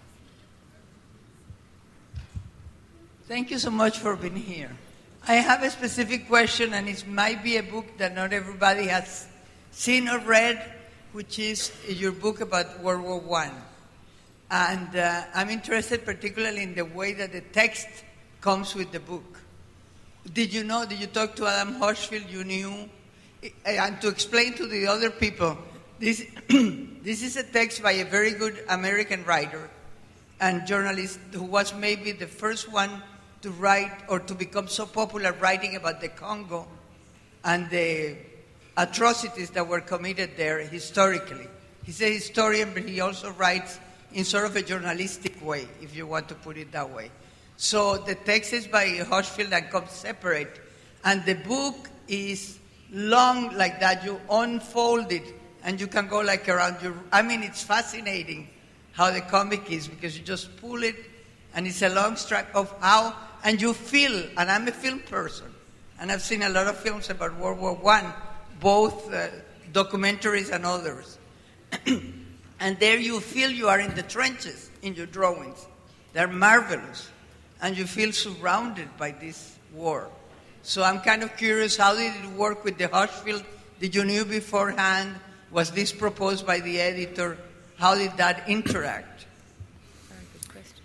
F: Thank you so much for being here. I have a specific question, and it might be a book that not everybody has seen or read, which is your book about World War I. And I'm interested particularly in the way that the text comes with the book. Did you talk to Adam Hochschild? You knew? And to explain to the other people, this is a text by a very good American writer and journalist who was maybe the first one to write or to become so popular writing about the Congo and the atrocities that were committed there historically. He's a historian, but he also writes in sort of a journalistic way, if you want to put it that way. So the text is by Hochschild and comes separate, and the book is long like that. You unfold it, and you can go like around your... it's fascinating how the comic is, because you just pull it, and it's a long stretch of how... And you feel, and I'm a film person, and I've seen a lot of films about World War I, both documentaries and others. And there you feel you are in the trenches in your drawings. They're marvelous. And you feel surrounded by this war. So I'm kind of curious, how did it work with the Hochschild? Did you know beforehand? Was this proposed by the editor? How did that interact?
B: Very good question.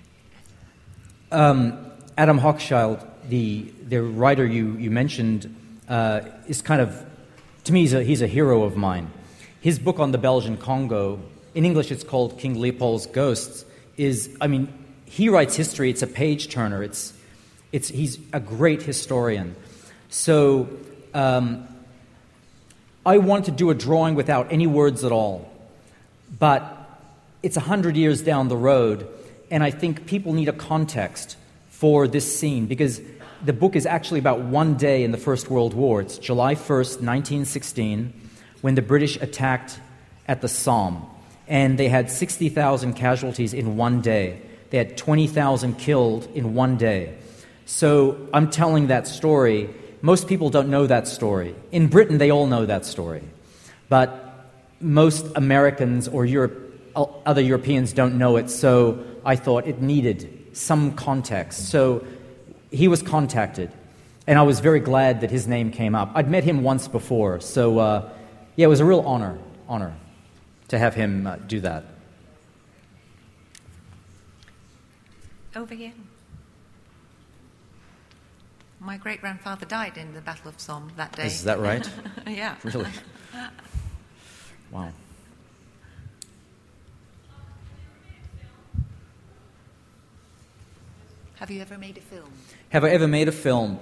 C: Adam Hochschild, the writer you mentioned, is kind of, to me, he's a hero of mine. His book on the Belgian Congo, in English it's called King Leopold's Ghosts, he writes history. It's a page-turner. He's a great historian. So I wanted to do a drawing without any words at all. But it's 100 years down the road, and I think people need a context for this scene, because the book is actually about one day in the First World War. It's July 1st, 1916, when the British attacked at the Somme. And they had 60,000 casualties in one day. They had 20,000 killed in one day. So I'm telling that story. Most people don't know that story. In Britain, they all know that story. But most Americans or other Europeans don't know it, so I thought it needed some context. So he was contacted, and I was very glad that his name came up. I'd met him once before, so it was a real honor to have him do that.
B: Over here. My great-grandfather died in the Battle of Somme that day.
C: Is that right?
B: Yeah.
C: Really? Wow.
B: Have you ever made a film?
C: Have I ever made a film?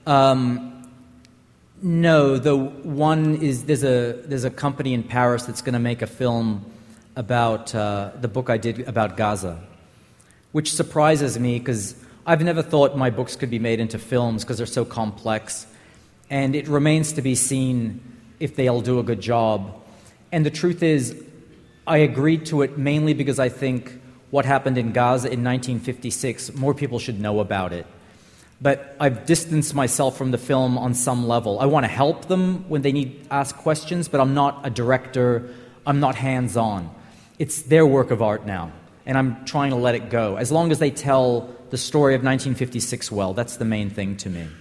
C: No. The one is there's a company in Paris that's going to make a film about the book I did about Gaza, which surprises me because I've never thought my books could be made into films because they're so complex, and it remains to be seen if they'll do a good job. And the truth is, I agreed to it mainly because I think what happened in Gaza in 1956, more people should know about it. But I've distanced myself from the film on some level. I want to help them when they need to ask questions, but I'm not a director. I'm not hands-on. It's their work of art now, and I'm trying to let it go. As long as they tell the story of 1956 well, that's the main thing to me.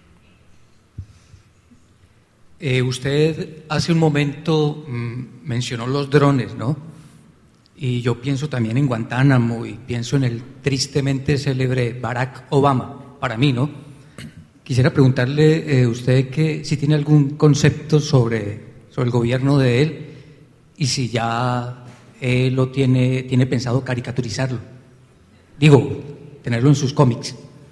G: Usted hace un momento mencionó los drones, ¿no? Y yo pienso también en Guantánamo y pienso en el tristemente célebre Barack Obama, para mí, ¿no? Quisiera preguntarle usted que si tiene algún concepto sobre el gobierno de él y si ya él lo tiene pensado caricaturizarlo. Digo, tenerlo en sus cómics.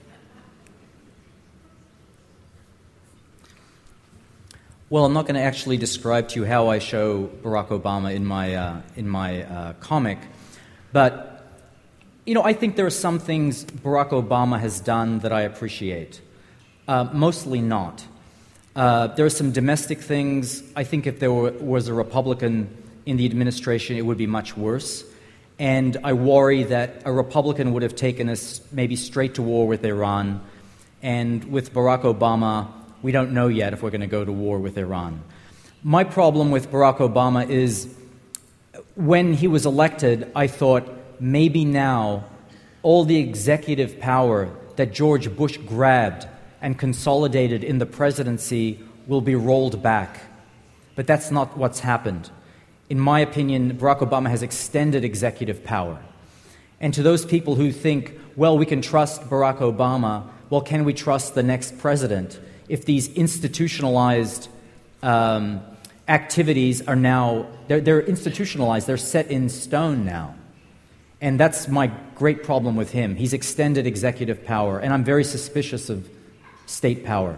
C: Well, I'm not going to actually describe to you how I show Barack Obama in my comic, but I think there are some things Barack Obama has done that I appreciate. Mostly not. There are some domestic things. I think if there was a Republican in the administration, it would be much worse. And I worry that a Republican would have taken us maybe straight to war with Iran. And with Barack Obama, we don't know yet if we're going to go to war with Iran. My problem with Barack Obama is when he was elected, I thought maybe now all the executive power that George Bush grabbed and consolidated in the presidency will be rolled back. But that's not what's happened. In my opinion, Barack Obama has extended executive power. And to those people who think, well, we can trust Barack Obama, well, can we trust the next president if these institutionalized activities are now, they're institutionalized, they're set in stone now. And that's my great problem with him. He's extended executive power, and I'm very suspicious of state power.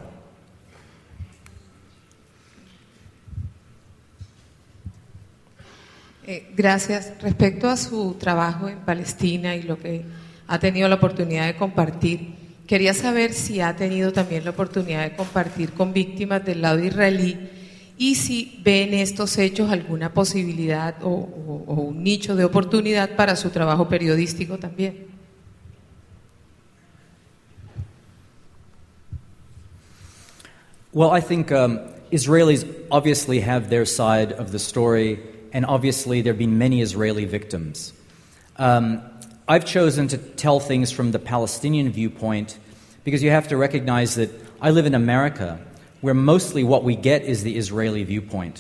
H: Gracias. Respecto a su trabajo en Palestina y lo que ha tenido la oportunidad de compartir, quería saber si ha tenido también la oportunidad de compartir con víctimas del lado israelí y si ve en estos hechos alguna posibilidad o un nicho de oportunidad para su trabajo periodístico también.
C: Well, I think Israelis obviously have their side of the story, and obviously there have been many Israeli victims. I've chosen to tell things from the Palestinian viewpoint because you have to recognize that I live in America, where mostly what we get is the Israeli viewpoint.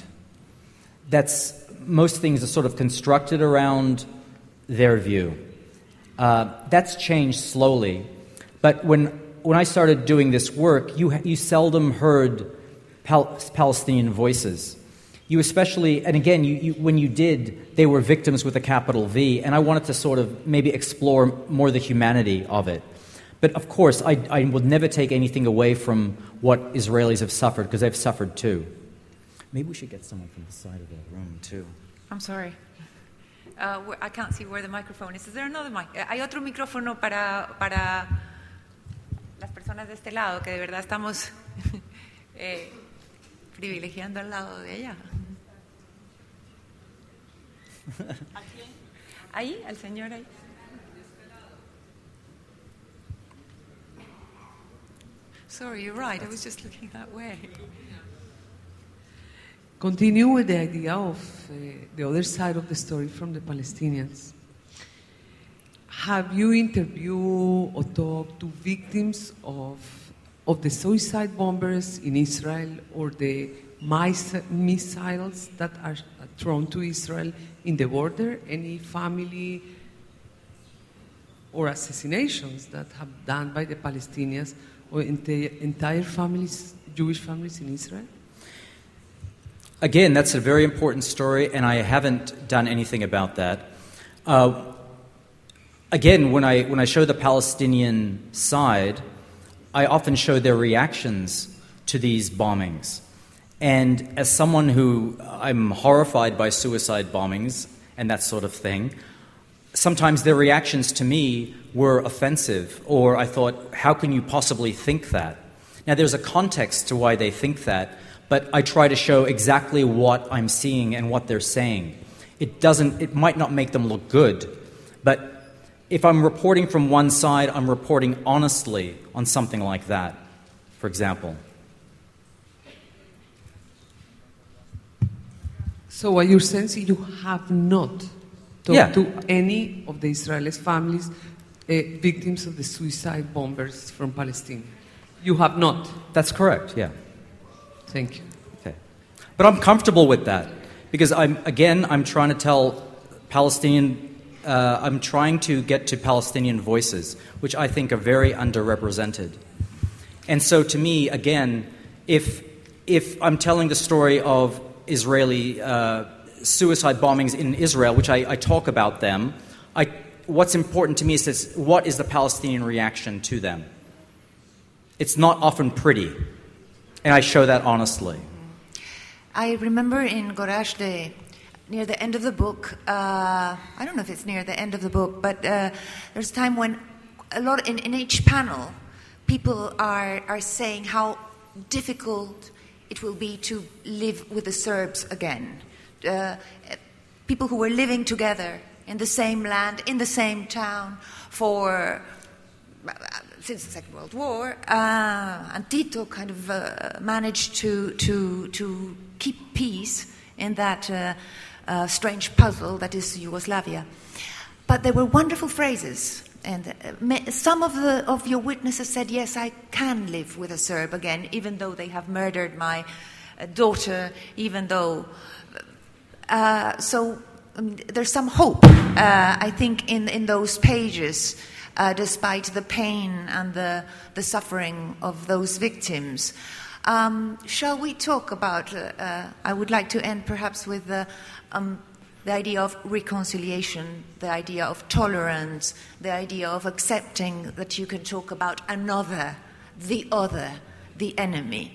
C: Most things are sort of constructed around their view. That's changed slowly, but when I started doing this work, you seldom heard Palestinian voices. You especially, and again, when you did, they were victims with a capital V, and I wanted to sort of maybe explore more the humanity of it. But of course, I would never take anything away from what Israelis have suffered, because they've suffered too. Maybe we should get someone from the side of the room too.
B: I'm sorry. I can't see where the microphone is. Is there another mic? Hay otro micrófono para las personas de este lado, que de verdad estamos privilegiando al lado de allá. Ahí, al señor ahí. Sorry, you're right. I was just looking that way.
I: Continue with the idea of the other side of the story from the Palestinians. Have you interviewed or talked to victims of the suicide bombers in Israel or the missiles that are thrown to Israel in the border? Any family or assassinations that have done by the Palestinians or entire families, Jewish families in Israel?
C: Again, that's a very important story, and I haven't done anything about that. Again, when I show the Palestinian side, I often show their reactions to these bombings. And as someone who, I'm horrified by suicide bombings and that sort of thing, sometimes their reactions to me were offensive, or I thought, how can you possibly think that? Now, there's a context to why they think that, but I try to show exactly what I'm seeing and what they're saying. It might not make them look good, but if I'm reporting from one side, I'm reporting honestly on something like that, for example.
I: So what you're saying is you have not talked to any of the Israeli families, victims of the suicide bombers from Palestine? You have not?
C: That's correct, yeah.
I: Thank you.
C: Okay. But I'm comfortable with that because I'm trying to tell I'm trying to get to Palestinian voices, which I think are very underrepresented. And so to me, again, if I'm telling the story of Israeli suicide bombings in Israel, which I talk about them, what's important to me is this, what is the Palestinian reaction to them? It's not often pretty, and I show that honestly.
B: I remember in Gorash, near the end of the book, I don't know if it's near the end of the book, but there's a time when a lot in each panel, people are saying how difficult it will be to live with the Serbs again. People who were living together in the same land, in the same town since the Second World War, and Tito kind of managed to keep peace in that strange puzzle that is Yugoslavia. But there were wonderful phrases, and some of your witnesses said, yes, I can live with a Serb again, even though they have murdered my daughter, even though... there's some hope, I think, in those pages, despite the pain and the suffering of those victims. Shall we talk about, I would like to end perhaps with the idea of reconciliation, the idea of tolerance, the idea of accepting that you can talk about another, the enemy.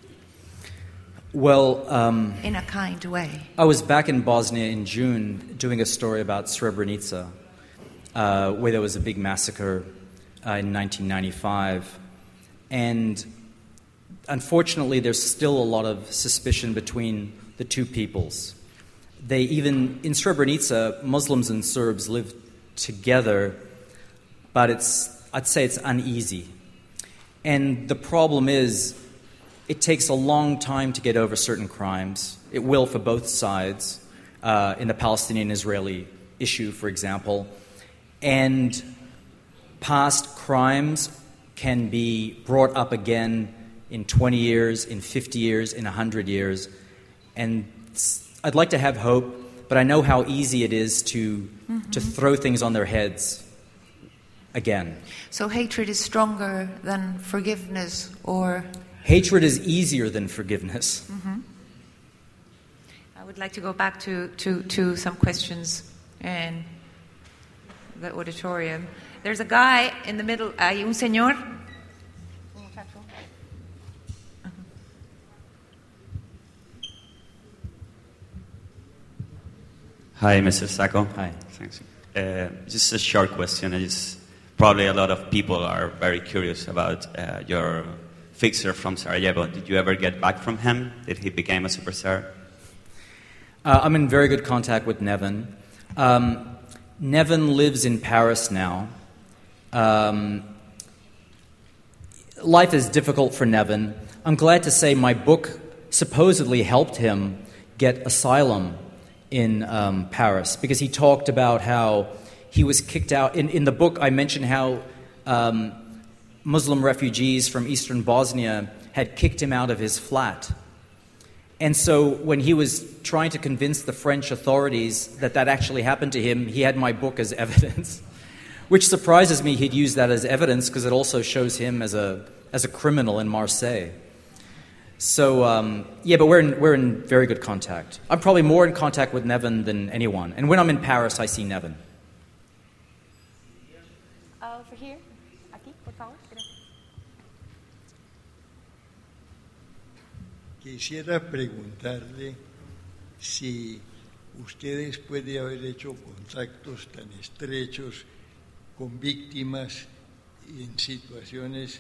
C: Well,
B: in a kind way.
C: I was back in Bosnia in June doing a story about Srebrenica, where there was a big massacre in 1995. And unfortunately, there's still a lot of suspicion between the two peoples. In Srebrenica, Muslims and Serbs live together, but I'd say it's uneasy. And the problem is, it takes a long time to get over certain crimes. It will for both sides, in the Palestinian-Israeli issue, for example. And past crimes can be brought up again in 20 years, in 50 years, in 100 years. And I'd like to have hope, but I know how easy it is to throw things on their heads again.
B: So hatred is stronger than forgiveness, or...
C: Hatred is easier than forgiveness.
B: Mm-hmm. I would like to go back to some questions in the auditorium. There's a guy in the middle. Hay un señor.
J: Hi, Mr. Sacco.
C: Hi.
J: Thanks. Just a short question. Probably a lot of people are very curious about your fixer from Sarajevo. Did you ever get back from him? Did he become a superstar?
C: I'm in very good contact with Nevin. Nevin lives in Paris now. Life is difficult for Nevin. I'm glad to say my book supposedly helped him get asylum in Paris, because he talked about how he was kicked out. In the book, I mentioned how Muslim refugees from eastern Bosnia had kicked him out of his flat. And so when he was trying to convince the French authorities that actually happened to him, he had my book as evidence, which surprises me he'd use that as evidence, because it also shows him as a criminal in Marseille. So, but we're in very good contact. I'm probably more in contact with Nevin than anyone. And when I'm in Paris, I see Nevin.
A: Over here. Aquí, por favor.
K: Quisiera preguntarle si usted, después de haber hecho contactos tan estrechos con víctimas en situaciones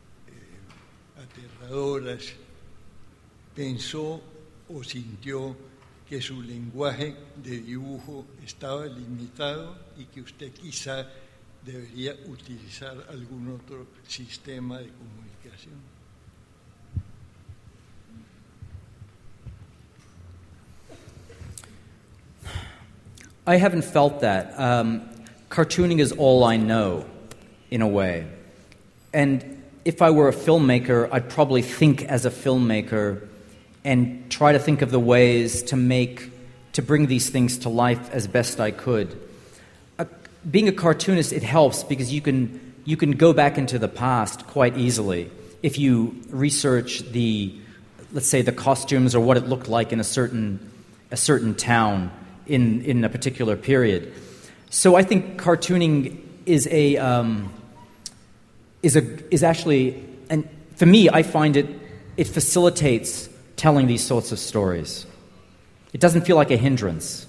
K: aterradoras, pensó o sintió que su lenguaje de dibujo estaba limitado y que usted quizá debería utilizar algún otro sistema de comunicación.
C: I haven't felt that. Cartooning is all I know, in a way. And if I were a filmmaker, I'd probably think as a filmmaker and try to think of the ways to bring these things to life as best I could. Being a cartoonist, it helps because you can go back into the past quite easily if you research let's say the costumes or what it looked like in a certain a certain town in a particular period. So I think cartooning is actually, and for me, I find it facilitates telling these sorts of stories. It doesn't feel like a hindrance.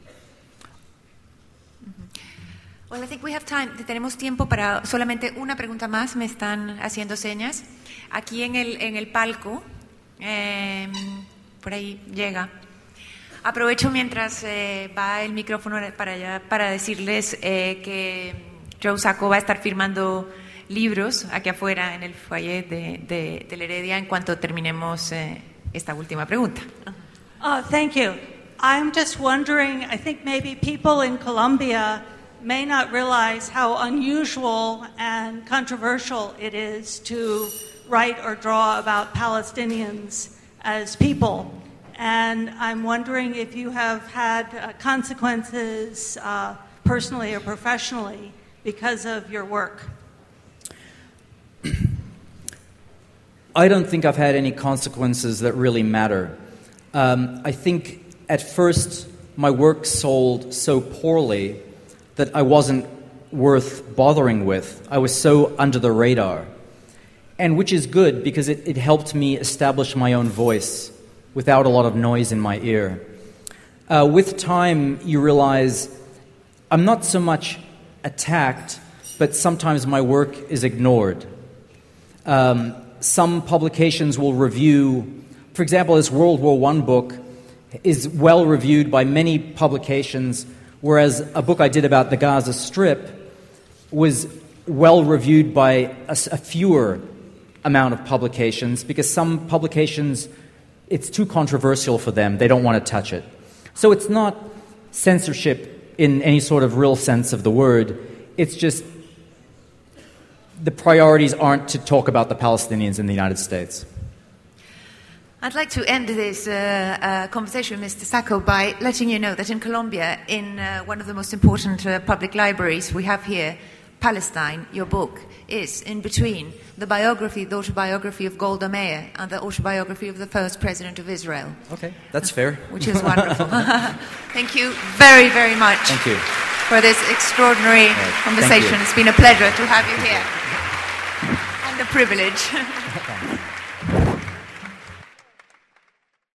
B: Well, I think we have time. Tenemos tiempo para solamente una pregunta más. Me están haciendo señas. Aquí en el palco, por ahí llega. Aprovecho mientras va el micrófono para allá para decirles que Joe Sacco va a estar firmando libros aquí afuera en el foyer de la Heredia en cuanto terminemos esta última pregunta.
L: Thank you. I'm just wondering, I think maybe people in Colombia may not realize how unusual and controversial it is to write or draw about Palestinians as people. And I'm wondering if you have had consequences personally or professionally because of your work.
C: I don't think I've had any consequences that really matter. I think at first my work sold so poorly that I wasn't worth bothering with. I was so under the radar. And which is good because it helped me establish my own voice without a lot of noise in my ear. With time, you realize I'm not so much attacked, but sometimes my work is ignored. Some publications will review, for example, this World War I book is well reviewed by many publications, whereas a book I did about the Gaza Strip was well reviewed by a fewer amount of publications, because some publications, it's too controversial for them. They don't want to touch it. So it's not censorship in any sort of real sense of the word. It's just the priorities aren't to talk about the Palestinians in the United States.
B: I'd like to end this conversation with Mr. Sacco by letting you know that in Colombia, in one of the most important public libraries we have here, Palestine, your book, is in between the autobiography of Golda Meir and the autobiography of the first president of Israel.
C: Okay, that's fair.
B: Which is wonderful. Thank you very, very much.
C: Thank you.
B: For this extraordinary conversation. It's been a pleasure to have you here. And a privilege.